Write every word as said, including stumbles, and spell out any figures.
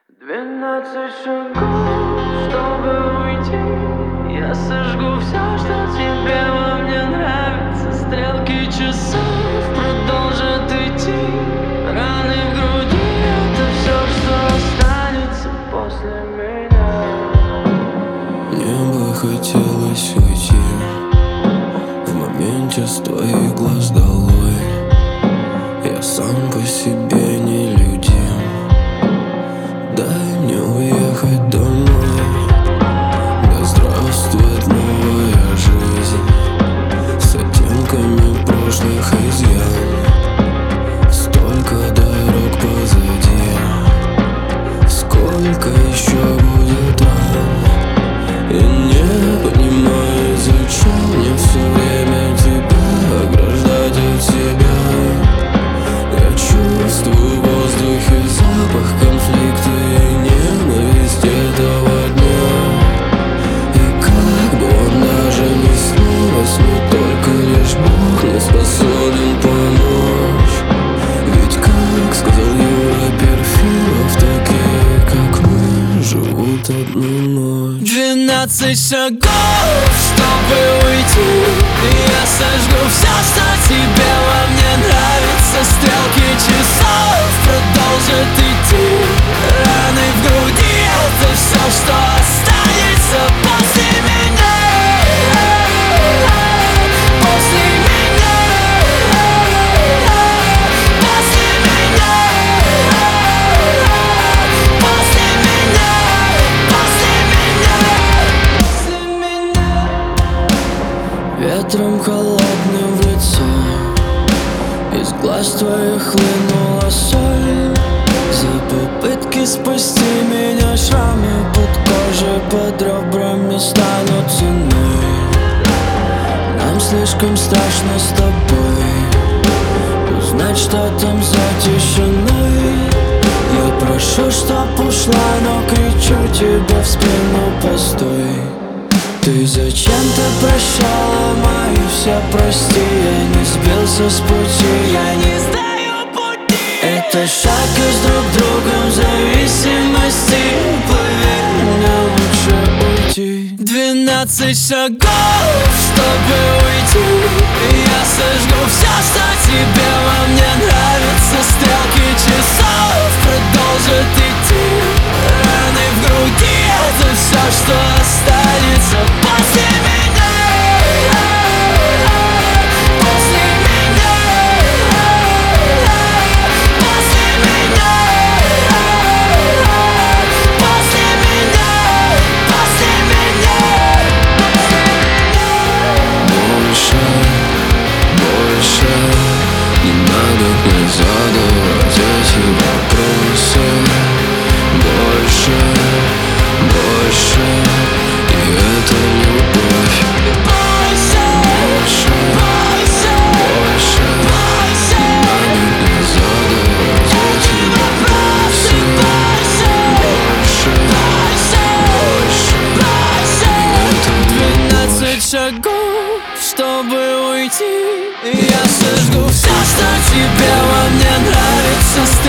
Двенадцать шагов, чтобы уйти. Я сожгу все, что тебе во мне нравится. Стрелки часов продолжат идти. Раны в груди — это все, что останется после меня. Мне бы хотелось уйти в моменте с твоих глаз долой. Я сам по себе нелюдим. Дай мне уехать домой. Да здравствует новая жизнь с оттенками прошлых изъян. Столько дорог позади, сколько еще будет ран. И не понимаю, зачем мне все время тебя ограждать от себя. Я чувствую в воздухе запах конфликта и ненависть этого дня. И как бы он даже не снилось, но только лишь Бог не способен помочь. Ведь, как сказал Юра Перфилов, такие, как мы, живут одну ночь. Двенадцать шагов, чтобы уйти. Я сожгу все, что тебе во мне нравится. Стрелки часов продолжат идти. Раны в груди — это все, что останется после меня. После меня. После меня. После меня. После меня. Ветром холодным в лицо, из глаз твоих хлынула соль. За попытки спасти меня шрамы под кожей, под ребрами станут ценой. Нам слишком страшно с тобой узнать, что там за тишиной. Я прошу, чтоб ушла, но кричу тебе в спину: постой. Ты зачем-то прощала мои все, прости. Я не сбился с пути, Я не знаю пути. это шаг из друг другом зависимости. Поверь, мне лучше уйти. Двенадцать шагов, чтобы уйти. Я сожгу все, что тебе во мне нравится. Стрелки часов продолжат идти. Раны в груди — это все, что останется после меня. После меня. После меня. После меня. После меня. Больше, больше не надо мне задавать эти вопросы. Больше, больше, и это любовь. Больше, Больше, больше, больше больше. не надо мне задавать эти вопросы. Больше, больше, и это Двенадцать шагов, чтобы уйти. Я сожгу все, что тебе во мне нравится.